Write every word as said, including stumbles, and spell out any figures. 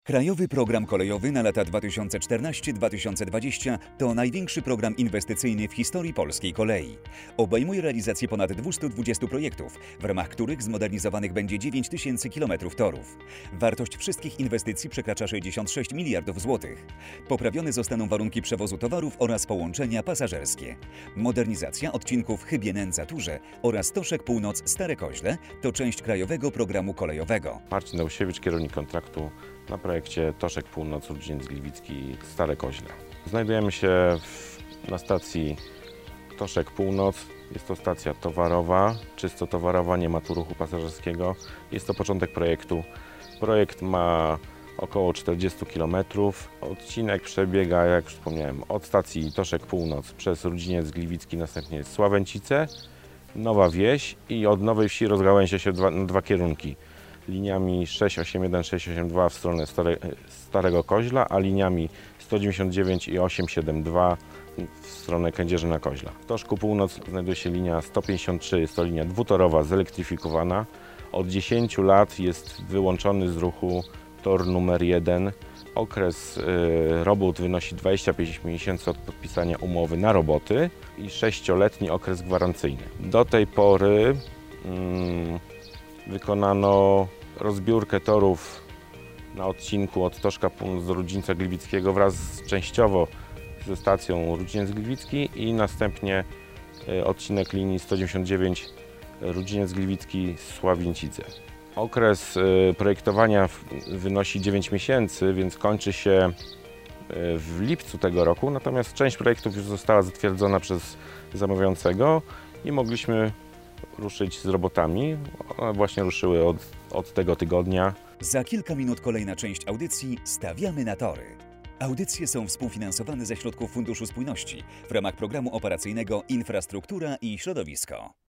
Krajowy Program Kolejowy na lata dwa tysiące czternaście do dwa tysiące dwudziestego to największy program inwestycyjny w historii polskiej kolei. Obejmuje realizację ponad dwieście dwadzieścia projektów, w ramach których zmodernizowanych będzie dziewięć tysięcy kilometrów torów. Wartość wszystkich inwestycji przekracza sześćdziesiąt sześć miliardów złotych. Poprawione zostaną warunki przewozu towarów oraz połączenia pasażerskie. Modernizacja odcinków Chybie-Nędza-Turze oraz Toszek Północ-Stare Koźle to część Krajowego Programu Kolejowego. Marcin Dałsiewicz, kierownik kontraktu na projekcie Toszek Północ, Rudzieniec-Gliwicki, Stare Koźle. Znajdujemy się w, na stacji Toszek Północ. Jest to stacja towarowa, czysto towarowa, nie ma tu ruchu pasażerskiego. Jest to początek projektu. Projekt ma około czterdzieści kilometrów. Odcinek przebiega, jak już wspomniałem, od stacji Toszek Północ przez Rudzieniec-Gliwicki, następnie jest Sławęcice, Nowa Wieś i od Nowej Wsi rozgałęzia się dwa, na dwa kierunki. Liniami sześć osiem jeden, sześć osiem dwa w stronę Stare, Starego Koźla, a liniami sto dziewięćdziesiąt dziewięć i osiem siedem dwa w stronę Kędzierzyna Koźla. W Toszku Północ znajduje się linia sto pięćdziesiąt trzy, jest to linia dwutorowa, zelektryfikowana. Od dziesięciu lat jest wyłączony z ruchu tor numer jeden. Okres y, robót wynosi dwadzieścia pięć miesięcy od podpisania umowy na roboty i sześcioletni okres gwarancyjny. Do tej pory mm, wykonano rozbiórkę torów na odcinku od Toszka Północ do Rudzińca Gliwickiego wraz z, częściowo ze stacją Rudzieniec-Gliwicki i następnie y, odcinek linii sto dziewięćdziesiąt dziewięć Rudzieniec-Gliwicki Sławęcice. Okres y, projektowania wynosi dziewięć miesięcy, więc kończy się y, w lipcu tego roku, natomiast część projektów już została zatwierdzona przez zamawiającego i mogliśmy ruszyć z robotami. One właśnie ruszyły od, od tego tygodnia. Za kilka minut kolejna część audycji Stawiamy na tory. Audycje są współfinansowane ze środków Funduszu Spójności w ramach programu operacyjnego Infrastruktura i Środowisko.